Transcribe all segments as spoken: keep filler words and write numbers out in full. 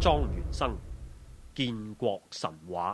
莊園生，建國神話。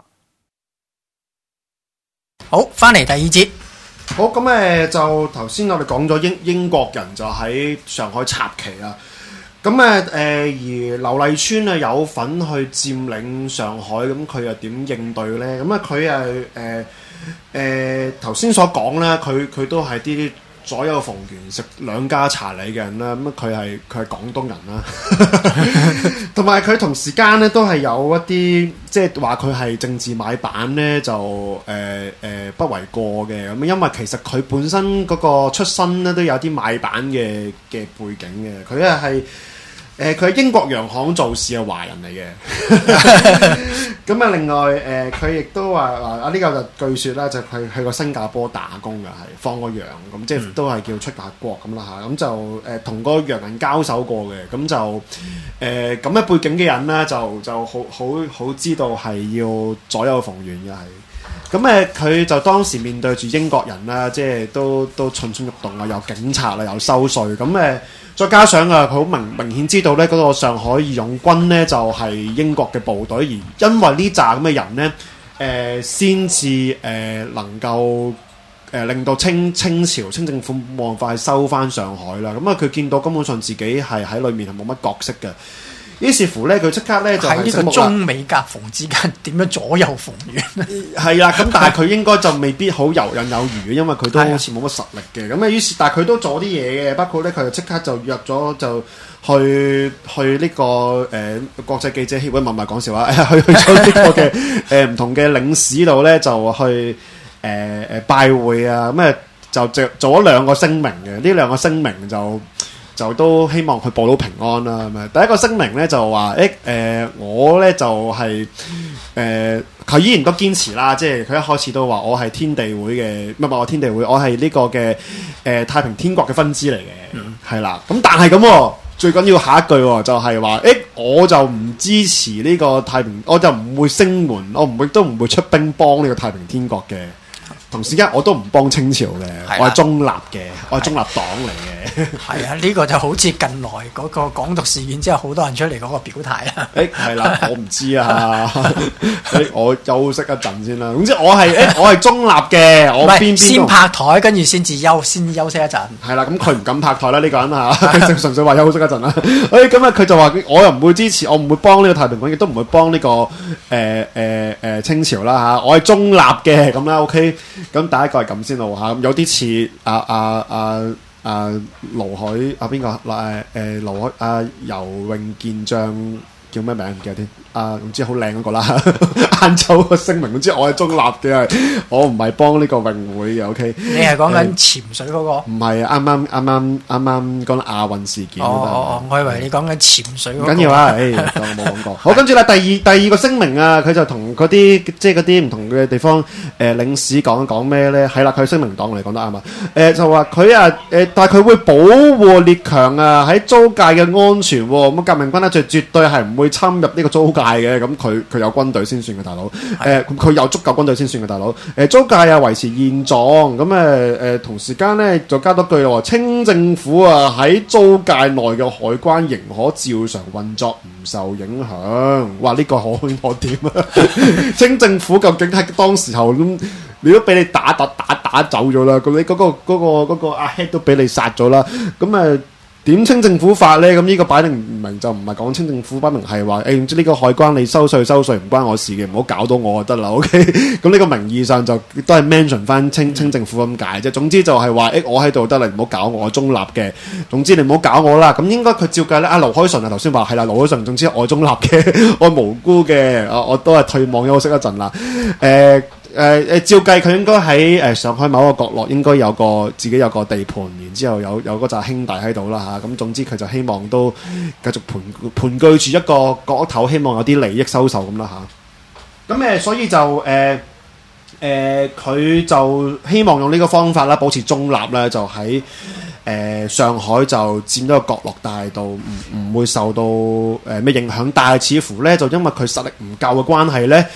好，翻嚟第二節。 好，咁誒就頭先我哋講咗英英國人就喺上海插旗啦。咁誒誒而劉麗川啊有份去佔領上海，咁佢又點應對咧？咁啊佢誒誒誒頭先所講啦，佢佢都係啲左右逢源食兩家茶禮嘅人啦。咁佢係佢係廣東人啦，同埋佢同時間咧都係有一啲即係話佢係政治買辦咧，就誒誒、呃呃、不為過嘅。咁因為其實佢本身嗰個出身咧都有啲買辦嘅嘅背景嘅，佢係係。誒佢係英國洋行做事嘅華人嚟嘅，咁啊另外誒佢亦都話啊呢個就據說啦，就佢去過新加坡打工嘅，係放過洋咁，即係都係叫出下國咁啦嚇，咁就誒同個洋人交手過嘅，咁就誒咁嘅背景嘅人咧，就就好好好知道係要左右逢源嘅係。咁誒佢就當時面對住英國人啦，即係都都蠢蠢欲動啊，有警察啦，有收稅，咁誒再加上啊，佢好明明顯知道咧，嗰個上海義勇軍咧就係英國嘅部隊，而因為呢扎咁嘅人咧，誒先至誒能夠誒令到清清朝清政府冇辦法去收翻上海啦。咁啊，佢見到根本上自己係喺裏面係冇乜角色嘅。於是乎咧，佢即刻咧就喺呢個中美夾縫之間點樣左右逢源？ 係啦，咁但係佢應該就未必好游刃有餘嘅，因為佢都好似冇乜實力嘅。咁啊，於是但係佢都做啲嘢嘅，包括咧佢就即刻就約咗就去去呢、這個誒、呃、國際記者協會，唔係唔係講笑話，去去咗呢個嘅誒唔同嘅領事度咧就去誒誒、呃、拜會啊，咁啊就做做咗兩個聲明嘅，呢兩個聲明就。就都希望佢報到平安啦，係咪？第一個聲明咧就話，誒誒、呃，我咧就係、是、誒，佢、呃、依然都堅持啦，即係佢一開始都話我係天地會嘅，唔係我天地會，我係呢個嘅誒、呃、太平天國嘅分支嚟嘅，係啦、嗯。咁但係咁，最緊要下一句就係話，誒我就唔支持呢個太平，我就唔會聲援，我唔會都唔會出兵幫呢個太平天國嘅。同時間我都唔幫清朝嘅，的我係中立嘅，我係中立黨嚟嘅。 係啊，呢、這個就好似近來嗰個港獨事件之後，好多人出嚟嗰個表態啦。 誒係啦，我唔知啊。誒我休息一陣先啦。總之我係誒我係中立嘅，我邊邊先拍台，跟住先至休，先休息一陣。係啦，咁佢唔敢拍台啦，呢、這個人嚇，就純粹話休息一陣啦。誒咁啊，佢就話我又唔會支持，我唔會幫呢個太平軍，亦都唔會幫呢、這個誒誒誒清朝啦嚇。我係中立嘅咁啦 ，OK。咁第一個係咁先咯嚇，有啲似阿阿阿阿盧海阿邊個誒誒盧海阿游泳健將叫咩名唔記得添。啊，唔知好靚嗰個啦，晏晝個聲明，唔知我係中立嘅，我唔係幫呢個泳會嘅 ，OK。你係講緊潛水嗰、那個？唔係啊，啱啱啱啱啱啱講亞運事件。 哦哦，我以為你講緊潛水嗰、那個。 唔緊要啦，誒，我冇講過。好，跟住啦，第二第二個聲明啊，佢就同嗰啲即係嗰啲唔同嘅地方誒、呃、領事講講咩咧？係啦，佢聲明黨嚟講得啱啊。誒、呃、就話佢啊誒，但係佢會保護列強啊喺租界嘅安全喎。咁革命軍咧就絕對係唔會侵入呢個租界嘅，咁佢佢有軍隊先算嘅大佬，誒咁佢有足夠軍隊先算嘅大佬，誒、呃、租界啊維持現狀，咁誒誒同時間咧就加多句咯，清政府啊喺租界內嘅海關仍可照常運作，唔受影響。哇！呢、這個可可點啊？清政府究竟喺當時候咁，你都俾你打打打打走咗啦，咁你嗰、那個嗰、那個嗰、那個阿 head 都俾你殺咗啦，咁誒。點清政府法咧？咁呢個擺定唔明就唔係講清政府，擺明係話誒，唔知呢個海關你收稅收稅唔關我事嘅，唔好搞到我就得啦。OK，咁呢個名義上就都係 mention 翻清清政府咁解啫。總之就係話誒，我喺度得啦，唔好搞我，我中立嘅。總之你唔好搞我啦。咁應該佢照計咧，阿盧海純啊頭先話係啦，盧海純總之我中立嘅，我無辜嘅，我我都係退網休息一陣啦。誒、呃。誒誒、呃，照計佢應該喺誒上海某一個角落，應該有個自己有個地盤，然之後有有嗰紮兄弟喺度啦嚇。咁總之佢就希望都繼續盤盤踞住一個角頭，希望有啲利益收受咁啦嚇。咁、啊、誒，所以就誒誒，佢、呃呃、就希望用呢個方法啦，保持中立啦，就喺誒、呃、上海就佔咗個角落，但係到唔唔會受到誒咩、呃、影響。但係似乎咧，就因為佢實力唔夠嘅關係咧。誒、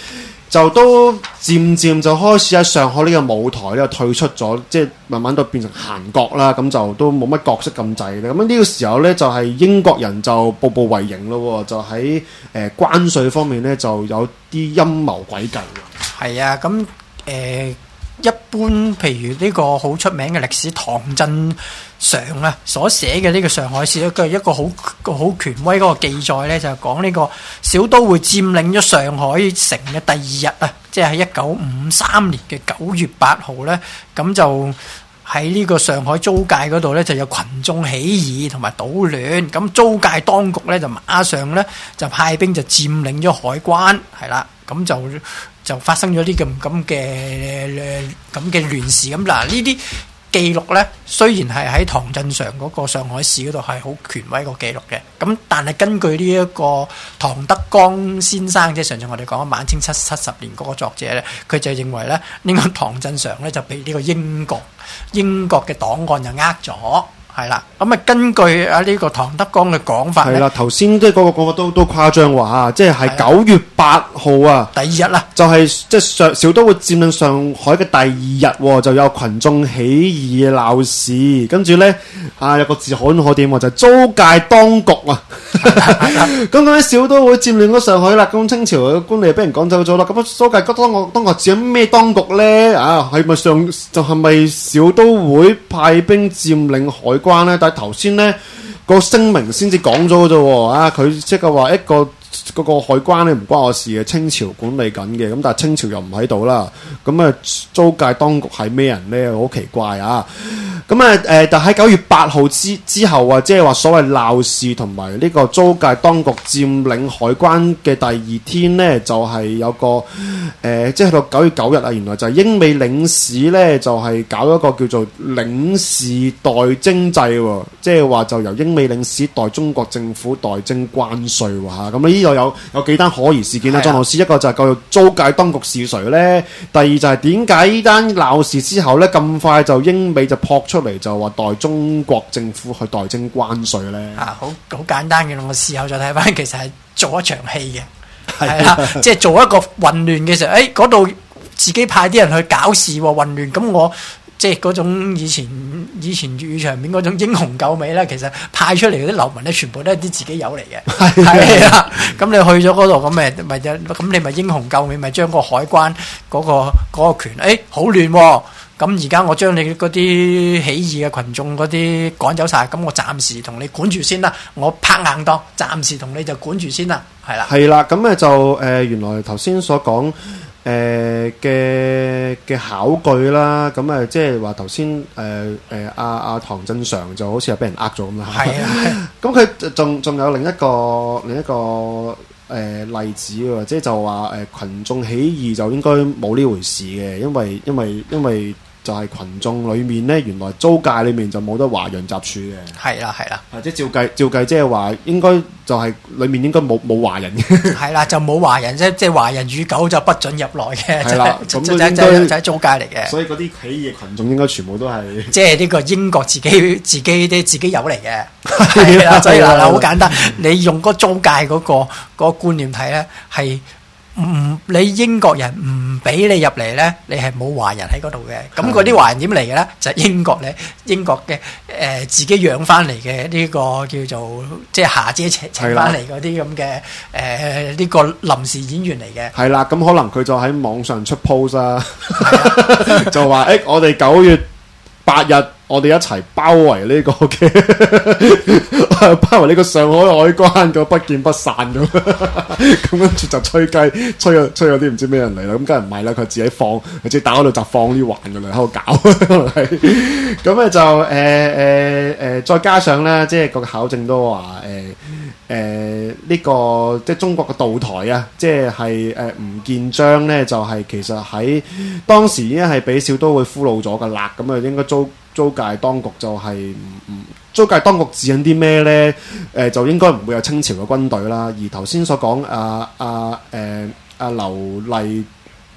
就都漸漸就開始喺上海呢個舞台呢度退出咗，即係慢慢都變成閒角啦。咁就都冇乜角色咁滯咧。咁呢個時候咧，就係、是、英國人就步步為營咯，就喺誒、呃、關稅方面咧就有啲陰謀詭計。係啊，咁誒、呃、一般譬如呢個好出名嘅歷史唐振常啊所寫嘅呢個上海市咧，佢係一個好好權威嗰個記載咧，就係講呢個小都會佔領咗上海城嘅第二日啊，即係喺一九五三年嘅九月八號咧，咁就喺呢個上海租界嗰度咧就有群眾起義同埋搗亂，咁租界當局咧就馬上咧就派兵就佔領咗海關，係啦，咁就就發生咗啲咁咁嘅咁嘅亂事。咁嗱呢啲記錄咧，雖然係喺唐振常嗰個上海市嗰度係好權威個記錄嘅，咁但係根據呢一個唐德剛先生，即係上次我哋講晚清七七十年嗰個作者咧，佢就認為咧呢、這個唐振常咧就俾呢個英國英國嘅檔案就呃咗。係啦，咁啊根據啊呢個唐德剛嘅講法咧， 係啦，頭先即係嗰個講法都都誇張話，即係係九月八號啊， 第二日啦， 就係即係上小都會佔領上海嘅第二日，就有群眾起義鬧事，跟住咧啊有個字好可點，就係、是、租界當局啊，咁咁喺小都會佔領咗上海啦，咁清朝嘅官吏俾人趕走咗啦，咁租界當局當局佔咩當局咧？啊係咪上就係咪小都會派兵佔領海關咧？但係頭先咧個聲明先至講咗啫，啊佢即係話一個嗰個海關咧唔關我事嘅，清朝管理緊嘅，咁但係清朝又唔喺度啦，咁啊租界當局係咩人咧？好奇怪啊！咁啊誒，但喺九月八號之之後啊，即係話所謂鬧事同埋呢個租界當局佔領海關嘅第二天咧，就係、是、有個誒、呃，即係到九月九日啊，原來就係英美領事咧，就係、是、搞一個叫做領事代徵制，即係話就由英美領事代中國政府代徵關稅嚇。咁呢度有有幾單可疑事件啦，莊老師，一個就係叫做租界當局是誰咧？第二就係點解呢單鬧事之後咧咁快就英美就撲出嚟就話代中國政府去代徵關稅咧？ 啊，好好簡單嘅，我事後再睇翻，其實係做一場戲嘅，係啦，即係做一個混亂嘅時候，誒嗰度自己派啲人去搞事喎，混亂，咁我即係嗰種以前以前粵語場面嗰種英雄救美咧，其實派出嚟嗰啲流民咧，全部都係啲自己友嚟嘅，係啦，咁你去咗嗰度，咁咪咪咁你咪英雄救美，咪將個海關嗰、嗰個嗰、嗰個權，誒好亂喎。咁而家我將你嗰啲起義嘅群眾嗰啲趕走晒，咁我暫時同你管住先啦，我拍硬檔，暫時同你就管住先啦，係啦。係啦， 咁咧就誒、呃、原來頭先所講誒嘅嘅考據啦，咁誒即係話頭先誒誒阿阿唐振常就好似係俾人呃咗咁啦。係啊，咁佢仲仲有另一個另一個誒、呃、例子喎，即係就話誒羣眾起義就應該冇呢回事嘅，因為因為因為。就係群眾裏面咧，原來租界裏面就冇得華洋雜處嘅。係啦，係啦。或者照計照計，即係話應該就係裏面應該冇冇華人嘅。係啦，就冇華人啫，即係華人與狗就不准入來嘅。係啦，咁就就就就係租界嚟嘅。所以嗰啲起義群眾應該全部都係即係呢個英國自己自己啲自己友嚟嘅。係啦，所以嗱嗱好簡單，你用嗰租界嗰個嗰個觀念睇咧係。唔，你英國人唔俾你入嚟咧，你係冇華人喺嗰度嘅。咁嗰啲華人點嚟嘅咧？就係、英國咧，英國嘅誒、呃、自己養翻嚟嘅呢個叫做即係霞姐請請翻嚟嗰啲咁嘅誒呢個臨時演員嚟嘅。係啦，咁可能佢就喺網上出 post 啊，就話誒、欸、我哋九月八日。我哋一齊包圍呢個嘅，包圍呢個上海海關咁不見不散咁，咁跟住就吹雞，吹有吹有啲唔知咩人嚟啦，咁梗係唔係啦？佢自己放，佢自己打嗰度就放啲環㗎啦，喺度搞，咁咧就誒誒誒，再加上咧，即係個考證都話誒誒呢個即係中國嘅道台啊，即係係誒吳建章咧，就係、是、其實喺當時已經係俾小都會俘虜咗㗎啦，咁啊應該租。租界當局就係唔唔，租界當局指引啲咩咧？誒、呃、就應該唔會有清朝嘅軍隊啦。而頭先所講啊啊誒阿劉麗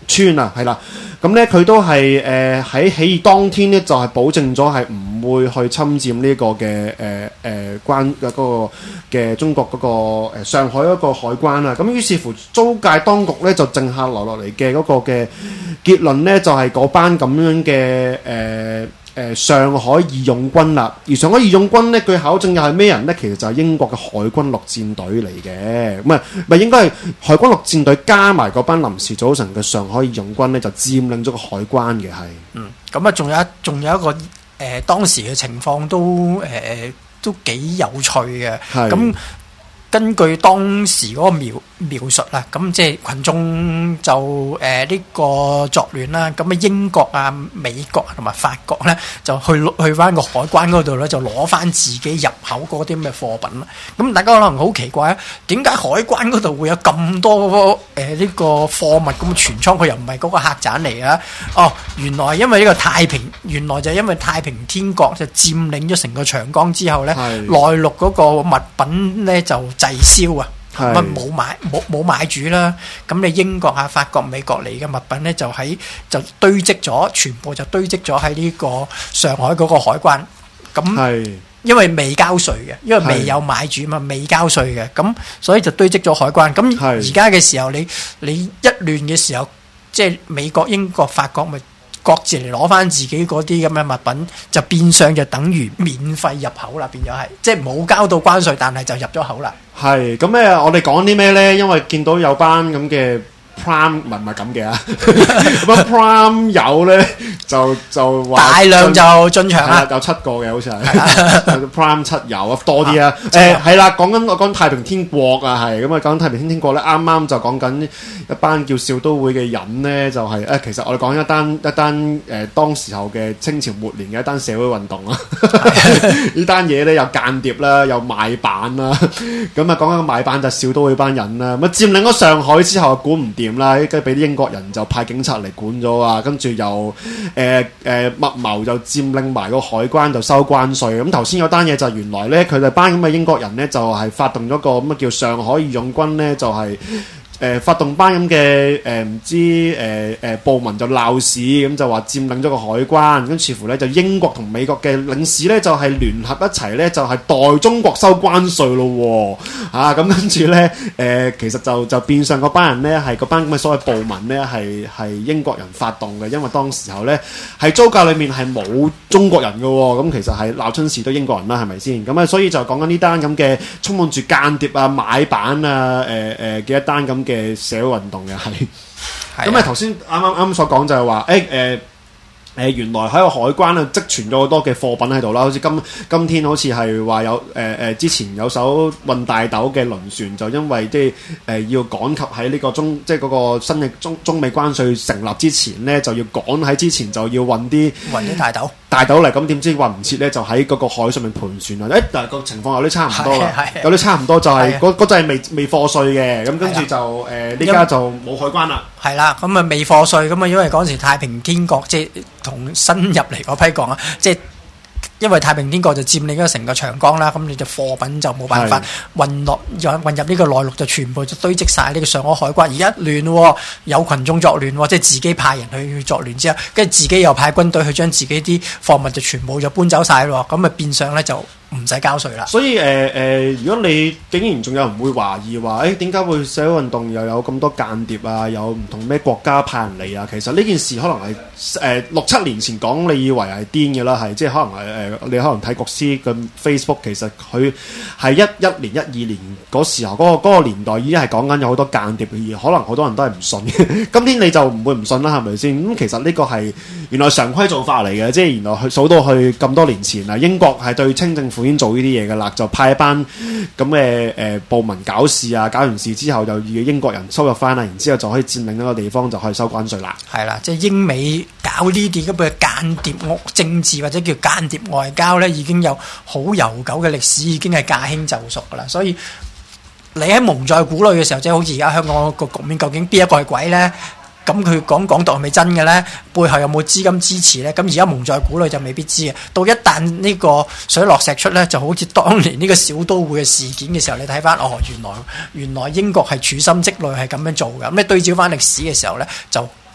村啊，係啦。咁咧佢都係誒喺起義當天咧，就係、是、保證咗係唔會去侵佔呢個嘅誒誒關嘅嗰個嘅中國嗰、那個、呃、上海嗰個海關啦。咁於是乎租界當局咧就剩下留落嚟嘅嗰個嘅結論咧，就係、是、嗰班咁樣嘅誒誒上海義勇軍啦。而上海義勇軍咧，據考證又係咩人咧？其實就係英國嘅海軍陸戰隊嚟嘅。咁啊，咪應該係海軍陸戰隊加埋嗰班臨時組成嘅上海義勇軍咧，就佔領咗個海關嘅係。 嗯，咁啊，仲有一仲有一個誒、呃、當時嘅情況都誒、呃、都幾有趣嘅。咁根據當時嗰個描描述啦，咁即係群眾就誒呢、呃這個作亂啦，咁啊英國啊、美國同埋法國咧就去去翻個海關嗰度咧，就攞翻自己入口嗰啲咁嘅貨品啦。咁大家可能好奇怪啊，點解海關嗰度會有咁多誒呢、呃這個貨物咁存倉？佢又唔係嗰個客棧嚟啊？哦，原來因為呢個太平，原來就因為太平天國就佔領咗成個長江之後咧，內陸嗰個物品咧就滯銷啊！咁啊冇買冇冇買主啦，咁你英國啊、法國、美國嚟嘅物品咧就喺就堆積咗，全部就堆積咗喺呢個上海嗰個海關。咁因為未交稅嘅，因為未有買主嘛，未交稅嘅，咁所以就堆積咗海關。咁而家嘅時候，你你一亂嘅時候，即係美國、英國、法國咪各自嚟攞翻自己嗰啲咁嘅物品，就變相就等於免費入口啦，變咗係即係冇交到關稅，但係就入咗口啦。係咁咧，我哋講啲咩咧？因為見到有班咁嘅 Prime 唔係唔係咁嘅啊，咁啊 Prime 友咧就就話大量就進場啦， 有七個嘅好似係 Prime 七友啊，多啲啊。誒係啦，講緊我講太平天國啊，係咁啊，講太平天國咧，啱啱就講緊一班叫少都會嘅人咧，就係、是、誒其實我哋講一單一單誒、呃、當時候嘅清朝末年嘅一單社會運動啊，呢單嘢咧有間諜啦，有買辦啦，咁啊講緊買辦就少都會班人啦，咁啊佔領咗上海之後管唔掂啦，跟住俾啲英國人就派警察嚟管咗啊，跟住又誒誒密謀就佔領埋個海關就收關稅。咁頭先有單嘢就係原來咧佢哋班咁嘅英國人咧就係、是、發動咗個乜叫上海義勇軍咧，就係、是。誒、呃、發動班咁嘅誒唔知誒誒暴民就鬧事，咁就話佔領咗個海關，咁似乎咧就英國同美國嘅領事咧就係、是、聯合一齊咧就係、是、代中國收關稅咯喎，啊咁跟住咧誒其實就就變相嗰班人咧係嗰班咁嘅所謂暴民咧係係英國人發動嘅，因為當時候咧係租界裏面係冇中國人嘅喎，咁其實係鬧春事都英國人啦，係咪先？咁啊所以就講緊呢單咁嘅充滿住間諜啊買辦啊誒誒嘅一單咁嘅社會運動嘅係，咁啊頭先啱啱啱所講就係話，誒誒誒原來喺個海關啊積存咗好多嘅貨品喺度啦，好似今今天好似係話有誒誒、呃、之前有艘運大豆嘅輪船，就因為即係誒要趕及喺呢個中即係嗰個新嘅中中美關稅成立之前咧，就要趕喺之前就要運啲運啲大豆。 大豆嚟，咁點知運唔切咧？就喺嗰個海上面盤旋啊！誒，但係個情況有啲差唔多啦，有啲差唔多就係嗰嗰陣係未未課稅嘅，咁跟住就誒呢家就冇海關啦。係啦， 咁啊未課稅，咁啊因為嗰陣時太平天國即係同新入嚟嗰批國啊，即係。因為太平天國就佔領咗成個長江啦，咁你就貨品就冇辦法運落運入呢個內陸，就全部就堆積晒呢個上海海關。而家亂喎，有群眾作亂喎，即係自己派人去作亂之後，跟住自己又派軍隊去將自己啲貨物就全部就搬走晒咯，咁啊變相咧就唔使交稅啦。 所以誒誒、呃呃，如果你竟然仲有人會懷疑話，誒點解會社會運動又有咁多間諜啊，有唔同咩國家派人嚟啊？其實呢件事可能係誒、呃、六七年前講，你以為係癲嘅啦，係即係可能係誒、呃、你可能睇國師嘅 Facebook， 其實佢係一一年、一二年嗰時候嗰、那個那個年代已經係講緊有好多間諜嘅，而可能好多人都係唔信嘅。今天你就唔會唔信啦，係咪先？咁、嗯、其實呢個係原來常規做法嚟嘅，即係原來去數到去咁多年前啊，英國係對清政府已經做呢啲嘢㗎啦，就派一班咁嘅誒暴民搞事啊，搞完事之後就要英國人收入翻啦，然之後就可以佔領一個地方，就可以收關稅啦。 係啦，即係英美搞呢啲咁嘅間諜政治或者叫間諜外交咧，已經有好悠久嘅歷史，已經係駕輕就熟㗎啦。所以你喺蒙在鼓裏嘅時候，即係好似而家香港個局面，究竟邊一個係鬼咧？咁佢講港獨係咪真嘅咧？背後有冇資金支持咧？咁而家蒙在鼓裏就未必知啊。到一旦呢個水落石出咧，就好似當年呢個小都會嘅事件嘅時候，你睇翻哦，原來原來英國係處心積慮係咁樣做嘅。咁你對照翻歷史嘅時候咧，就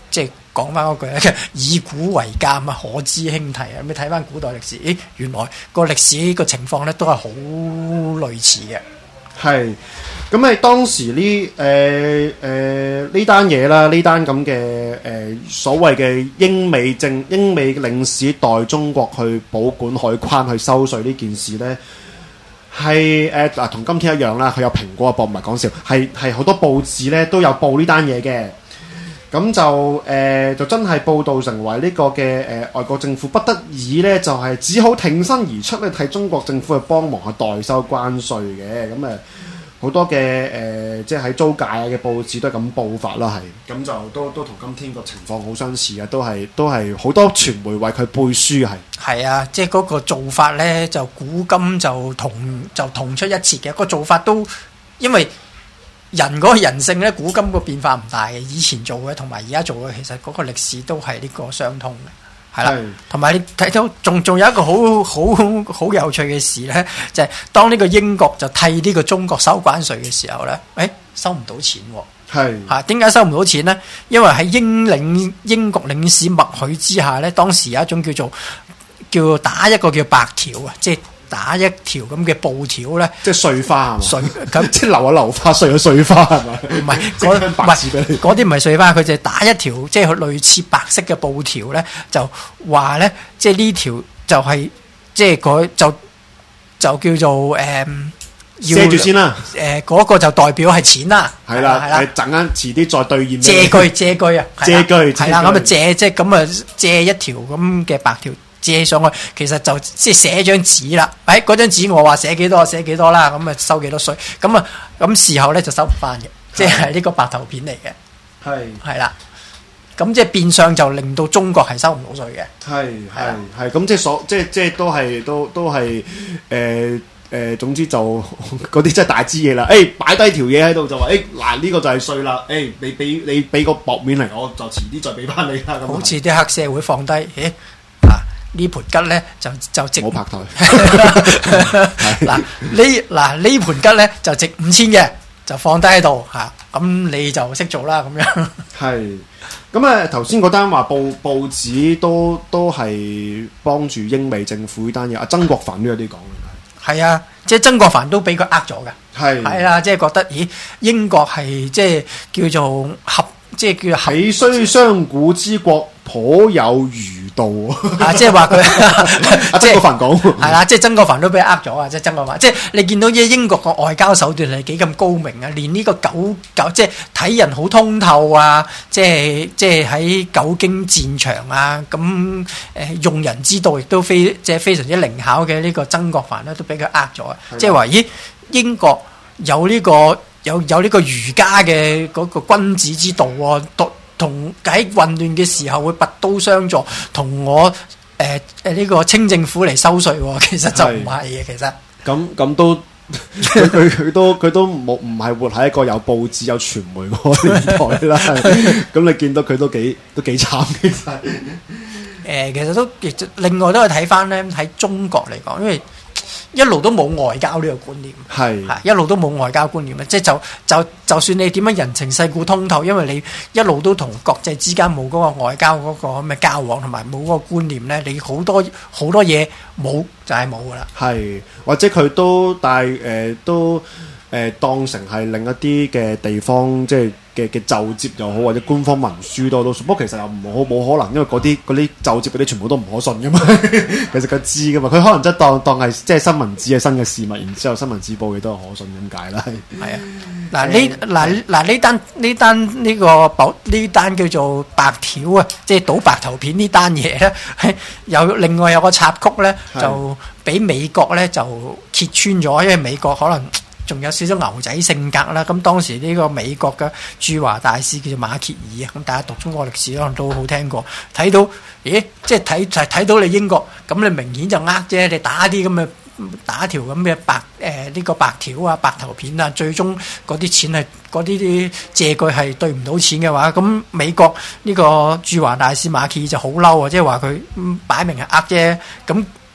即係講翻嗰句咧，以古為鑑啊，可知興替啊！咁你睇翻古代歷史，咦，原來個歷史個情況咧都係好類似嘅。 係，咁誒當時呢誒誒呢單嘢啦，呢單咁嘅誒所謂嘅英美政英美領事代中國去保管海關去收稅呢件事咧，係誒嗱同今天一樣啦，佢有蘋果報，唔係講笑，係係好多報紙咧都有報呢單嘢嘅。咁就誒、呃、就真係報導成為呢個嘅誒、呃、外國政府不得已咧，就係、是、只好挺身而出咧，替中國政府去幫忙去代收關稅嘅。咁誒好多嘅誒、呃，即係喺租界嘅報紙都係咁報法啦，係咁就都都同今天個情況好相似嘅，都係都係好多傳媒為佢背書係。係啊，即係嗰個做法咧，就古今就同就同出一轍嘅，個做法都因為。人嗰個人性咧，古今個變化唔大嘅，以前做嘅同埋而家做嘅，其實嗰個歷史都係呢個相通嘅，係啦。同埋你睇到仲仲有一個好好好有趣嘅事咧，就係、是、當呢個英國就替呢個中國收關稅嘅時候咧，誒、哎、收唔到錢喎。係嚇，點解收唔到錢咧？因為喺英領英國領事默許之下咧，當時有一種叫做叫做打一個叫白條啊，即係。打一條咁嘅布條咧， 即係碎花係嘛？ 碎咁即係流下流花，碎咗碎花係咪？ 唔係嗰白紙俾你嗰啲唔係碎花，佢就係打一條即係類似白色嘅布條咧，就話咧，即係呢條就係、是、即係佢就就叫做誒， 借住先啦。 誒、呃、嗰、那個就代表係錢啦。係啦，係啦。陣間遲啲再兌現。 借據借據啊， 借據係啦，咁啊借即係咁啊借一條咁嘅白條。借上去，其實就即係寫張紙啦。誒，嗰張紙我話寫幾多寫幾多啦，咁啊收幾多稅，咁啊咁事後咧就收唔翻嘅，即係呢個白頭片嚟嘅。係係啦，咁即係變相就令到中國係收唔到稅嘅。係係係， 咁即係所即係即係都係都都係誒誒，總之就嗰啲真係大支嘢啦。誒，擺低條嘢喺度就話誒嗱呢個就係稅啦。誒，你俾你俾個薄面嚟，我就遲啲再俾翻你啦。咁好似啲黑社會放低，誒。呢盤吉咧就就值冇拍台嗱呢嗱呢盤吉咧就值五千嘅，就放低喺度嚇，咁你就識做啦咁樣。係咁啊！頭先嗰單話報報紙都都係幫住英美政府呢單嘢，阿曾國藩都有啲講嘅。 係啊，即係曾國藩都俾佢呃咗嘅。係係啦，即係覺得咦英國係即係叫做合。即係叫豈須商賈之國，頗有餘道啊！即係話佢阿曾國藩講係啦，即係曾國藩都俾呃咗啊！即係曾國藩，即係你見到英國個外交手段係幾咁高明啊！連呢個九九即係睇人好通透啊！即係即係喺久經戰場啊！咁誒、呃、用人之道亦都非即係非常之靈巧嘅呢個曾國藩咧，都俾佢呃咗啊！即係話咦英國有呢、呢個。有有呢個儒家嘅嗰個君子之道喎，同喺混亂嘅時候會拔刀相助，同我誒誒呢個清政府嚟收稅喎，其實就唔係嘅，其實咁咁都佢佢佢都佢都冇唔係活喺一個有報紙有傳媒嗰個年代啦，咁你見到佢都幾都幾慘其實。誒、 呃，其實都其實另外都係睇翻咧，喺中國嚟講，因為。一路都冇外交呢個觀念，係係一路都冇外交觀念嘅，即係就就就算你點樣人情世故通透，因為你一路都同國際之間冇嗰個外交嗰個咁嘅交往，同埋冇嗰個觀念咧，你好多好多嘢冇就係冇噶啦。係或者佢都但係誒都誒、呃、當成係另一啲嘅地方，即係。嘅嘅就接又好，或者官方文書多都，不過其實又唔好冇可能，因為嗰啲嗰啲就接嗰啲全部都唔可信噶嘛。其實佢知噶嘛，佢可能真係當當係即係新聞紙係新嘅事物，然之後新聞紙報嘅都係可信咁解啦。係啊，嗱呢嗱嗱呢單呢單呢個保呢單叫做白條啊，即係賭白頭片呢單嘢咧，有另外有個插曲咧，就俾美國咧就揭穿咗，因為美國可能。仲有少少牛仔性格啦，咁當時呢個美國嘅駐華大使叫做馬歇爾啊，咁大家讀中國歷史可能都好聽過，睇到，咦，即係睇就係睇到你英國，咁你明顯就呃啫，你打啲咁嘅打條咁嘅白誒呢、呃呢個白條啊、白頭片啊，最終嗰啲錢係嗰啲啲借據係對唔到錢嘅話，咁美國呢個駐華大使馬歇爾就好嬲啊，即係話佢擺明係呃啫，咁。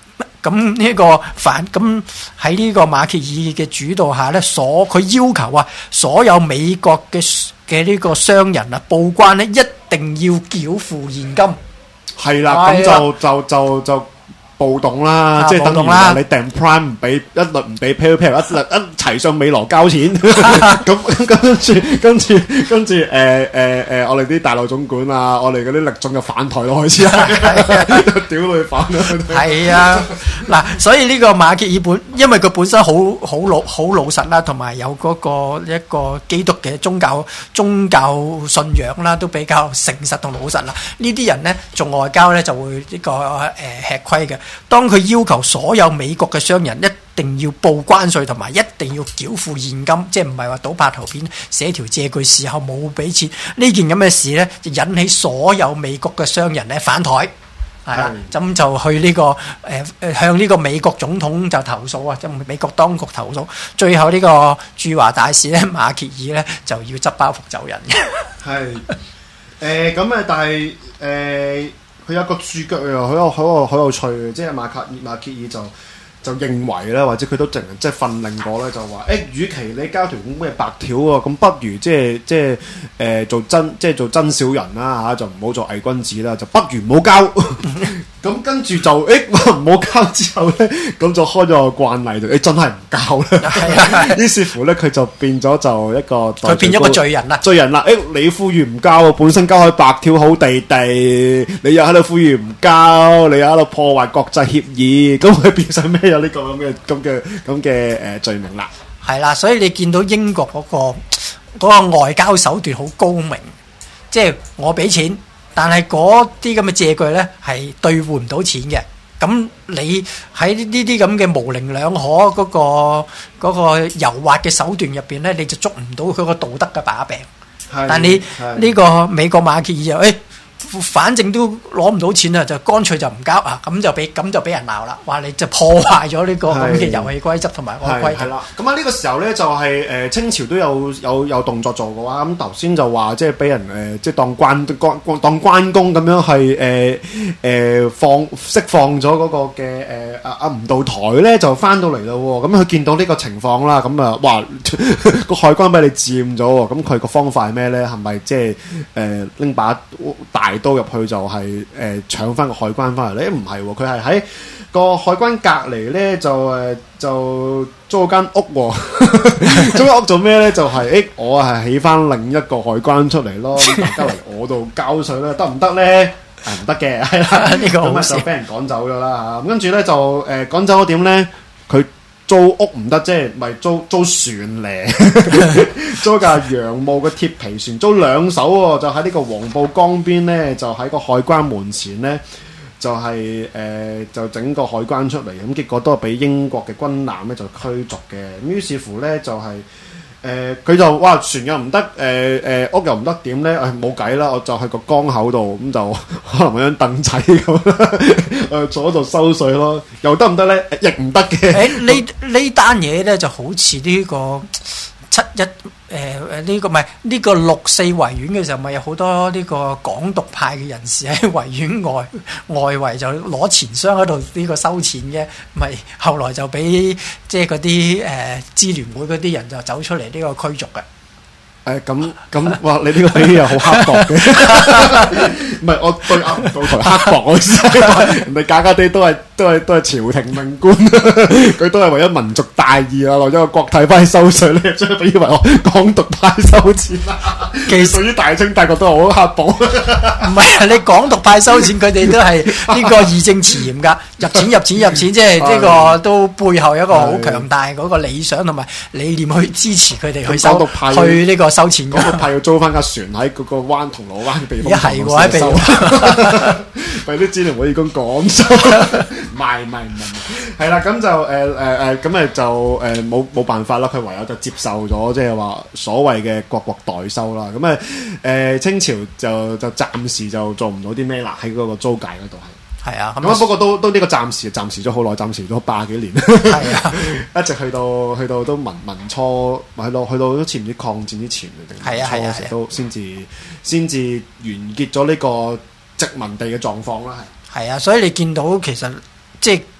咁呢個反咁喺呢個馬歇爾嘅主導下咧，所佢要求啊，所有美國嘅嘅呢個商人啊報關咧，一定要繳付現金。 係啦，咁就就就就暴動啦，即係等於話你訂 Prime 唔俾一律唔俾 PayPal， 一律一齊上美羅交錢，咁跟住跟住跟住誒誒誒，我哋啲大陸總管啊，我哋嗰啲力眾就反台咯，開始屌你反啦！ 係啊，嗱，所以呢個馬歇爾本，因為佢本身好好老好老實啦，同埋有嗰個一個基督嘅宗教宗教信仰啦，都比較誠實同老實啦。呢啲人咧做外交咧就會呢個誒吃虧嘅。當佢要求所有美國嘅商人一定要報關稅同埋一定要繳付現金，即係唔係話倒拍圖片寫條借據事後冇俾錢呢件咁嘅事咧，就引起所有美國嘅商人咧反台，係啦，咁就去呢、這個誒誒、呃、向呢個美國總統就投訴啊，即係美國當局投訴，最後呢個駐華大使咧馬歇爾咧就要執包袱走人嘅。 係誒咁啊，但係誒。呃佢有一個註腳又好有好有好有趣嘅，即係馬卡馬歇爾就就認為咧，或者佢都淨即係訓令過咧，就話誒，與其你交條咁嘅白條喎，咁不如即係即係誒、呃、做真即係做真小人啦嚇，就唔好做偽君子啦，就不如唔好交。咁跟住就誒唔好交之後咧，咁就開咗個慣例就誒真係唔交啦。於是乎咧，佢就變咗就一個佢變咗個罪人啦。 罪人啦！誒你呼籲唔交，本身交開白條好地地，你又喺度呼籲唔交，你又喺度破壞國際協議，咁佢變成咩有呢個咁嘅咁嘅咁嘅誒罪名啦？ 係啦，所以你見到英國嗰個嗰個外交手段好高明，即係我俾錢。但係嗰啲咁嘅借據咧係兌換唔到錢嘅，咁你喺呢啲咁嘅模棱兩可嗰、嗰個嗰、嗰個油滑嘅手段入邊咧，你就捉唔到佢個道德嘅把柄。但你呢個美國馬歇爾就誒。反正都攞唔到錢啊，就乾脆就唔交啊，咁就俾咁就俾人鬧啦，話你就破壞咗呢個咁嘅遊戲規則同埋安規。 係啦，咁啊呢個時候咧就係、是、誒、呃、清朝都有有有動作做嘅話，咁頭先就話即係俾人誒、呃、即係當關關當關公咁樣係誒誒放釋放咗嗰個嘅誒阿阿吳道台咧就翻到嚟咯喎，咁佢見到呢個情況啦，咁啊哇個海關俾你佔咗喎，咁佢個方法係咩咧？係咪即係誒拎把大刀入去就係、是、誒、呃、搶翻個海關翻嚟咧？唔係喎，佢係喺個海關隔離咧就誒、呃、就租間屋喎、哦，租間屋做咩咧？就係、是、誒、欸、我係起翻另一個海關出嚟咯，大家嚟我度交稅咧，得唔得咧？係唔得嘅，係啦，呢個咁啊就俾人趕走咗啦嚇。咁跟住咧就誒、呃、趕走咗點咧？佢租屋唔得，即係咪租租船咧？租架洋務嘅鐵皮船，租兩艘喎，就喺呢個黃埔江邊咧，就喺個海關門前咧，就係、是、誒、呃、就整個海關出嚟，咁結果都係俾英國嘅軍艦咧就驅逐嘅。咁於是乎咧就係、是。誒佢、呃、就哇船又唔得，誒、呃、誒、呃、屋又唔得，點咧？誒冇計啦，我就喺個江口度，咁就可能揾張凳仔咁啦，誒坐喺度收水咯，又得唔得咧？亦唔得嘅。 誒呢呢單嘢咧就好似呢個七一誒誒呢個唔係呢個六四維園嘅時候，咪有好多呢個港獨派嘅人士喺維園外外圍就攞錢箱喺度呢個收錢嘅，咪後來就俾即係嗰啲誒支聯會嗰啲人就走出嚟呢個驅逐嘅。 誒咁咁，哇！你呢個比喻又好刻薄嘅，唔係我對阿吳道台刻薄，我意思係人哋假假地都係都係都係朝廷命官，佢都係為咗民族大義啊，為咗個國體翻去收稅咧，將佢以為我港獨派收錢啦。其實對於大清大國都係好刻薄。 唔係啊，你港獨派收錢，佢哋都係呢個義正詞嚴㗎，入錢入錢入錢，即係呢個都背後有一個好強大嗰個理想同埋理念去支持佢哋去收去呢個。收錢嗰個派要租翻架船喺嗰個灣銅鑼灣嘅避風塘係喎，喺避風塘， 為啲支聯會義工趕走。唔係唔係唔係，係啦，咁就誒誒誒，咁誒就誒冇冇辦法啦，佢唯有就接受咗，即係話所謂嘅國國代收啦。咁誒誒清朝就就暫時就做唔到啲咩啦，喺嗰個租界嗰度係。係啊，咁不過都都呢個暫時暫時咗好耐，暫時咗八幾年。係啊，一直去到去到都民民初，去到去到都似唔知抗戰之前定係啊係啊，都先至先至完結咗呢個殖民地嘅狀況啦。係係啊，所以你見到其實即係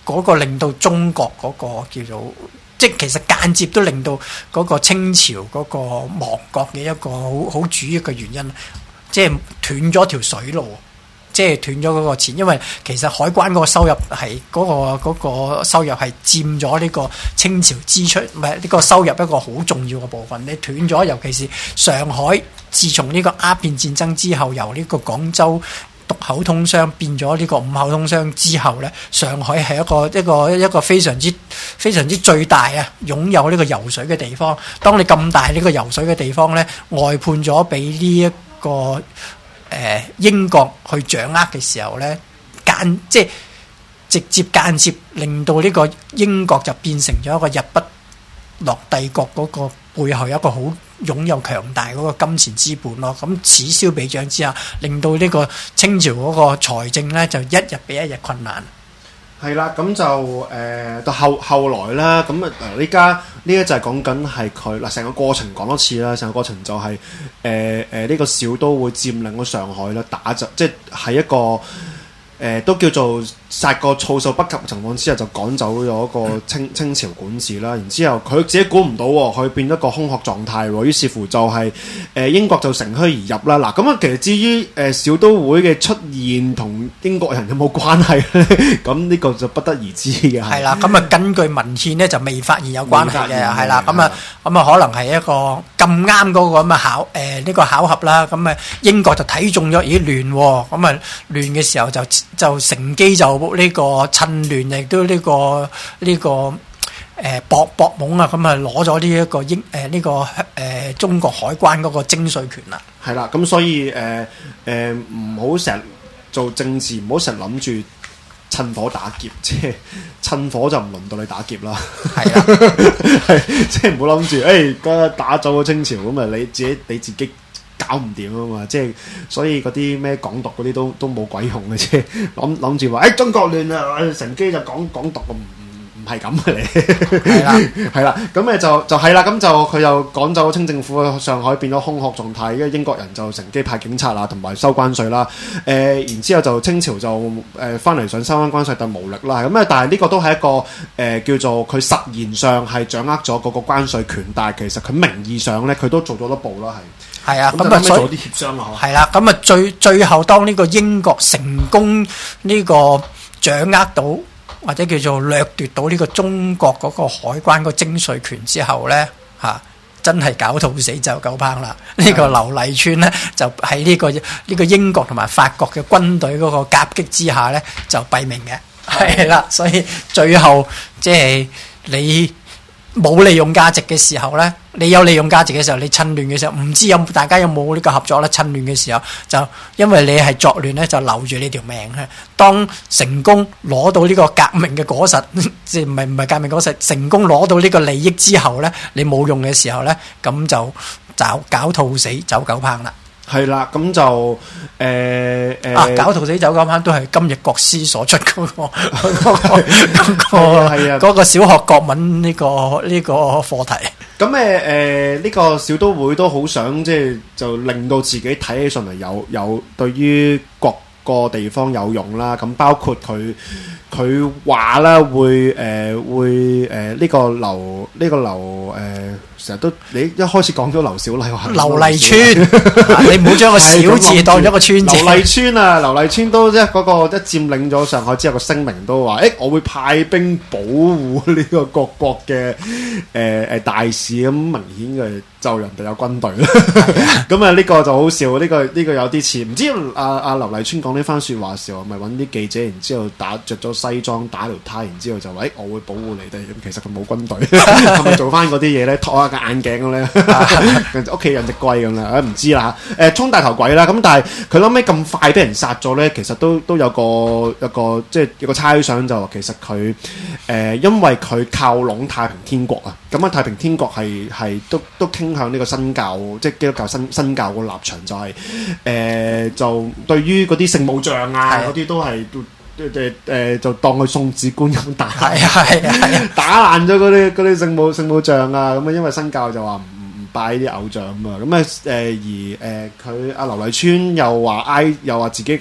嗰個令到中國嗰個叫做，即係其實間接都令到嗰個清朝嗰個亡國嘅一個好好主要嘅原因，即係斷咗條水路。即係斷咗嗰個錢，因為其實海關嗰個收入係嗰、嗰個嗰個收入係佔咗呢個清朝支出，唔係呢個收入一個好重要嘅部分。你斷咗，尤其是上海，自從呢個鴉片戰爭之後，由呢個廣州獨口通商變咗呢個五口通商之後咧，上海係一個一個一個非常之非常之最大啊，擁有呢個游水嘅地方。當你咁大呢個游水嘅地方咧，外判咗俾呢一個誒英國去掌握嘅時候咧，間即係直接間接令到呢個英國就變成咗一個日不落帝國嗰個背後有一個好擁有強大嗰個金錢資本咯。咁此消彼長之下，令到呢個清朝嗰個財政咧就一日比一日困難。 係啦，咁就誒到後後來啦，咁啊呢家呢一就係講緊係佢嗱成個過程講多次啦，成個過程就係誒誒呢個小都會佔領咗上海啦，打就即係係一個誒、呃、都叫做殺個措手不及嘅情況之下，就趕走咗一個清清朝管治啦。然之後佢自己估唔到喎，佢變一個空殼狀態喎。於是乎就係、是、誒、呃、英國就乘虛而入啦。嗱咁啊，其實至於誒、呃、小都會嘅出現同英國人有冇關係咧？咁呢個就不得而知嘅。 係啦，咁啊根據文獻咧就未發現有關係嘅，係啦。咁啊咁啊可能係一個咁啱嗰個咁嘅巧誒呢、呃這個巧合啦。咁啊英國就睇中咗，咦亂喎，咁啊亂嘅時候就就乘機就。呢個趁亂亦都呢、這個呢、這個誒、呃、博博懵啊，咁啊攞咗呢一個英誒呢個誒、呃、中國海關嗰個徵稅權啦。 係啦，咁所以誒誒唔好成日做政治，唔好成日諗住趁火打劫，即係趁火就唔輪到你打劫啦。係啦係即係唔好諗住誒打走咗清朝咁啊，你自己你自己。搞唔掂啊嘛，即係所以嗰啲咩港獨嗰啲都都冇鬼用嘅啫，諗諗住話誒中國亂啊，乘機就講港獨，唔唔唔係咁嘅嚟，係啦係啦，咁誒就就係啦，咁就佢又趕走清政府，上海變咗空殼狀態，因為英國人就乘機派警察啦，同埋收關稅啦，誒、呃、然之後就清朝就誒翻嚟想收翻關稅，但無力啦，咁啊但係呢個都係一個誒、呃、叫做佢實言上係掌握咗嗰個關稅權，但係其實佢名義上咧佢都做咗多步啦，係。 係啊，咁啊，所以做啲協商啊， 係啦，咁啊，最最後當呢個英國成功呢個掌握到或者叫做掠奪到呢個中國嗰個海關個徵稅權之後咧，嚇、啊、真係搞到死就狗烹啦！呢、這個劉麗川咧就喺呢、這個呢、這個英國同埋法國嘅軍隊嗰個夾擊之下咧就斃命嘅，係啦，所以最後即係你。冇利用價值嘅時候呢，你有利用價值嘅時候，你趁亂嘅時候，唔知有大家有冇呢個合作呢？趁亂嘅時候，就因為你係作亂呢，就留住你條命。當成功攞到呢個革命嘅果實，即係唔係唔係革命果實，成功攞到呢個利益之後呢，你冇用嘅時候呢，咁就找搞兔死走狗烹啦。 係啦，咁就誒誒、呃、 啊，搞兔死走狗烹都係今日國師所出嗰、嗰個嗰、嗰個係啊嗰個小學國文呢、呢個呢、呢個課題。咁誒誒呢個小都會都好想即係就令到自己睇起上嚟有有對於各個地方有用啦。咁包括佢佢話啦，會誒、呃、會誒呢、呃這個劉呢、這個劉誒。呃成日都你一開始講咗劉小麗話劉麗川，你唔好將個小字當咗個川字。 劉麗川啊，劉麗川都即係嗰個一佔領咗上海之後個聲明都話：誒、欸，我會派兵保護呢個各國嘅誒誒大使。咁明顯嘅就人哋有軍隊啦。咁啊呢個就好笑，呢、這個呢、這個有啲似。唔知阿阿劉麗川講呢番説話時候，咪揾啲記者，然之後打着咗西裝打條呔，然之後就話：誒、欸，我會保護你哋。咁其實佢冇軍隊，係咪做翻嗰啲嘢咧？托下眼鏡咁咧，屋企人隻龜咁啦，誒唔知啦嚇，誒充大頭鬼啦，咁但係佢諗尾咁快俾人殺咗咧，其實都都有個一個即係有個猜想就話其實佢誒、呃、因為佢靠攏太平天國啊，咁啊太平天國係係都都傾向呢個新教，即係基督教新新教個立場就係、是、誒、呃、就對於嗰啲聖母像啊嗰啲都係都。誒誒、呃、就當佢送子觀音打，係啊係啊係啊，打爛咗嗰啲嗰啲聖母聖母像啊，咁啊因為新教就話唔唔拜啲偶像啊嘛，咁啊誒而誒佢阿劉麗川又話挨又話自己個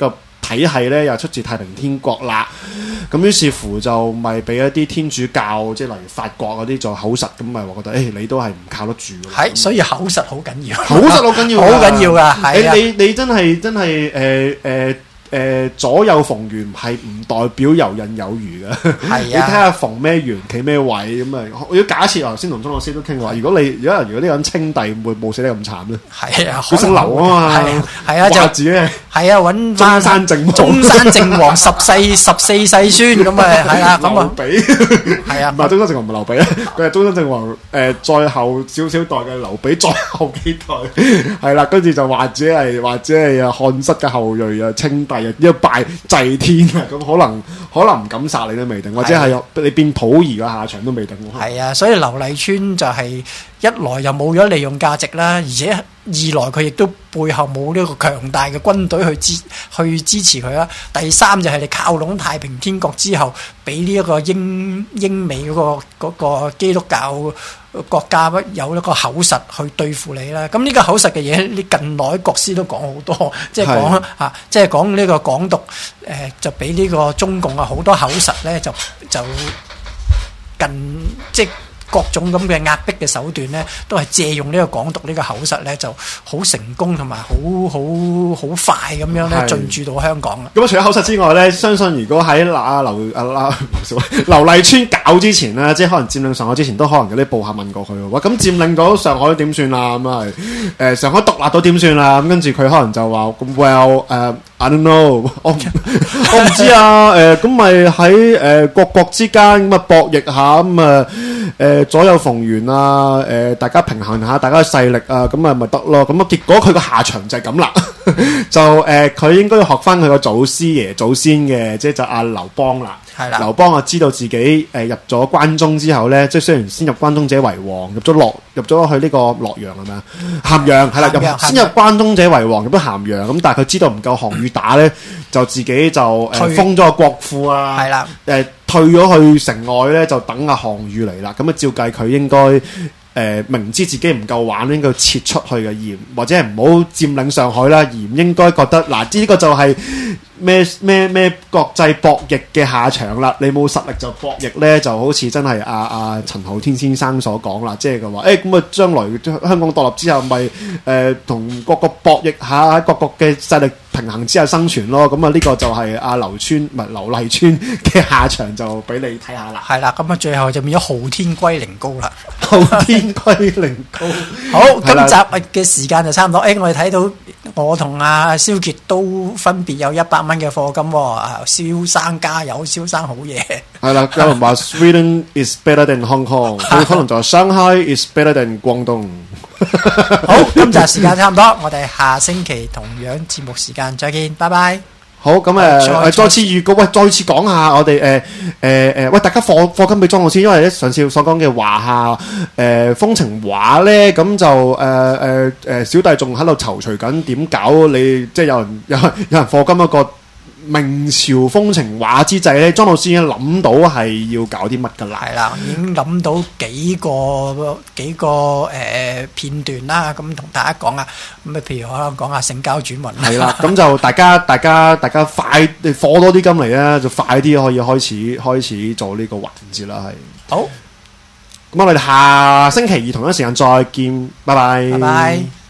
體系咧又出自太平天國啦。咁於是乎就咪俾一啲天主教，即係例如法國嗰啲做口實，咁咪話覺得誒、欸、你都係唔靠得住㗎。 係，所以口實好緊要， 口實好緊要， 好緊要㗎。係啊， 你你你真係真係誒誒。誒左右逢源係唔代表游刃有餘嘅， 係啊！ 你睇下逢咩源企咩位咁啊！如果假設頭先同鐘老師都傾話，如果你如果如果呢個人稱帝，會冇死得咁慘咧？ 係啊， 佢姓劉啊嘛， 係啊，就自己係啊，揾中山靖王， 中山靖王十世十四世孫咁啊，係啊，咁啊， 劉備係啊， 唔係中山靖王唔係劉備啊，佢係中山靖王誒再後少少代嘅劉備，再後幾代係啦，跟住就或者係或者係啊漢室嘅後裔啊稱帝啊，一拜祭天啊，咁可能可能唔敢殺你都未定，或者係你變溥儀嘅下場都未定。 係啊，所以劉麗川就係一來又冇咗利用價值啦，而且二來佢亦都背後冇呢個強大嘅軍隊去支去支持佢啦。第三就係你靠攏太平天國之後，俾呢一個英英美嗰、嗰個、嗰個基督教國家有一個口實去對付你啦。咁呢個口實嘅嘢，你近來國師都講好多，即係講啊，即係講呢個港獨，誒、呃、就俾呢個中共啊好多口實咧，就就近即各種咁嘅壓迫嘅手段咧，都係借用呢個港獨呢個口實咧，就好成功同埋好好好快咁樣咧進駐到香港啦。 咁除咗口實之外咧，相信如果喺阿劉阿阿劉麗川搞之前咧，即係可能佔領上海之前，都可能有啲報客問過佢喎。咁佔領到上海點算啊？咁啊誒上海獨立到點算啊？咁跟住佢可能就話咁 well 誒、uh, I don't know， 我唔我唔知啊。誒咁咪喺誒各國之間咁啊博弈下咁啊誒。左右逢源啊，誒、呃、大家平衡下大家嘅勢力啊，咁啊咪得咯。咁啊結果佢個下場就係咁啦，就誒佢、呃、應該要學翻佢個祖師爺祖先嘅，即係就阿劉邦啦。係啦，劉邦啊知道自己誒、呃、入咗關中之後咧，即係雖然先入關中者為王，入咗洛入咗去呢個洛陽係咪啊？咸陽係啦，入先入關中者為王，入咗咸陽。咁但係佢知道唔夠項羽打咧，就自己就誒、呃、封咗個國庫啊。係啦，誒、呃。退咗去城外咧，就等阿項羽嚟啦。咁啊，照計佢應該誒、呃、明知自己唔夠玩，應該撤出去嘅，而或者係唔好佔領上海啦，而唔應該覺得嗱，呢、這個就係咩咩咩國際博弈嘅下場啦。你冇實力就博弈咧，就好似真係阿阿陳浩天先生所講啦，即係佢話誒咁啊，將來香港獨立之後，咪誒同各個博弈下，喺各國嘅勢力平衡之下生存咯。咁啊，呢個就係阿劉川唔係劉麗川嘅下場，就俾你睇下啦。係啦，咁啊，最後就變咗昊天歸靈高啦。昊天歸靈高。好，今集嘅時間就差唔多。誒，我哋睇到我同阿蕭傑都分別有一百蚊嘅課金喎。啊，蕭生加油，蕭生好嘢。係啦，有人話 Sweden is better than Hong Kong，可能就係 Shanghai is better than 廣東。好，今集時間差唔多，我哋下星期同樣節目時間再見，拜拜。好，咁誒，再次預告，喂，再次講下我哋誒誒誒，喂，大家課課金俾莊老師，因為咧上次所講嘅華夏誒風情畫咧，咁就誒誒誒，小弟仲喺度躊躇緊點搞，你即係有人有有人課金一個明朝風情畫之際咧，莊老師已經諗到係要搞啲乜㗎啦？係啦，已經諗到幾個幾個誒、呃、片段啦，咁同大家講啊，咁啊，譬如可能講下性交轉運啦。係啦，咁就大家大家大家快課多啲金嚟啦，就快啲可以開始開始做呢個環節啦，係。好，咁我哋下星期二同一時間再見，拜拜。拜拜。